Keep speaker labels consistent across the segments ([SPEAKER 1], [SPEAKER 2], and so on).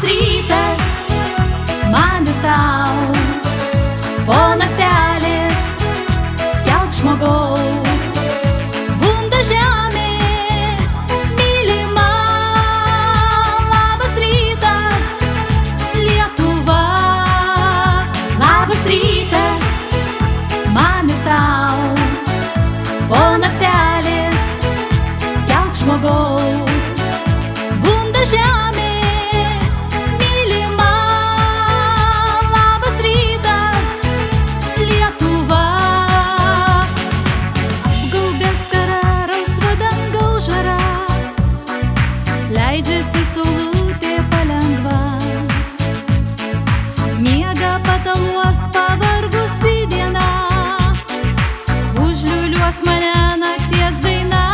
[SPEAKER 1] Labas rytas, man ir tau, po naktelės kelt žmogau. Bunda žemė, mylima. Labas rytas, Lietuva. Labas rytas, man ir tau, po naktelės kelt žmogau. Bunda žemė, mylima. Labas rytas, Lietuva. Apgaubęs karą rausva dangaus žara, leidžiasi saulutė palengva. Miega pataluos pavargusi diena, užliuliuos mane nakties daina.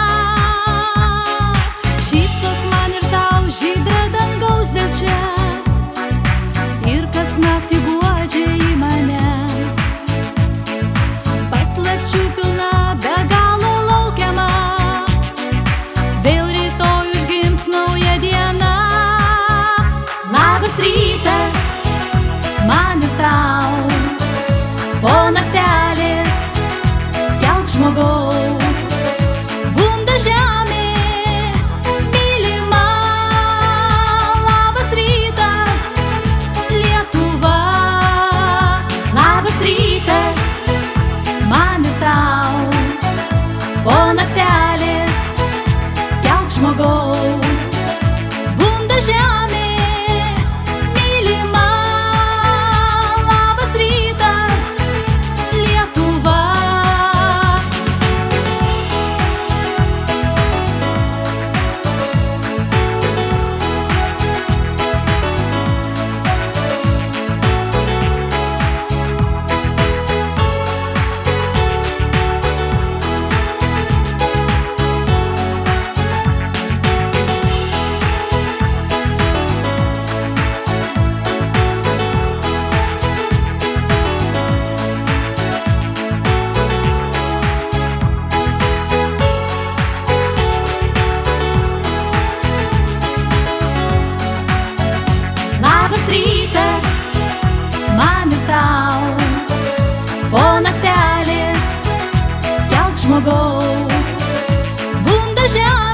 [SPEAKER 1] Šypsos man ir tau žydra dangaus delčia, ir kas naktį guodžia į mane. Paslapčių pilna, be galo laukiama, vėl rytoj užgims nauja diena. Labas rytas, man ir tau, po naktelės kelt žmogau. Bunda žemė, mylima. Labas rytas, Lietuva. Labas rytas, man ir tau, po naktelės kelt žmogau. Bunda žemė, mylima. Labas rytas, Lietuva. Labas rytas, man ir tau, po naktelės kelt žmogau. Bunda žemė.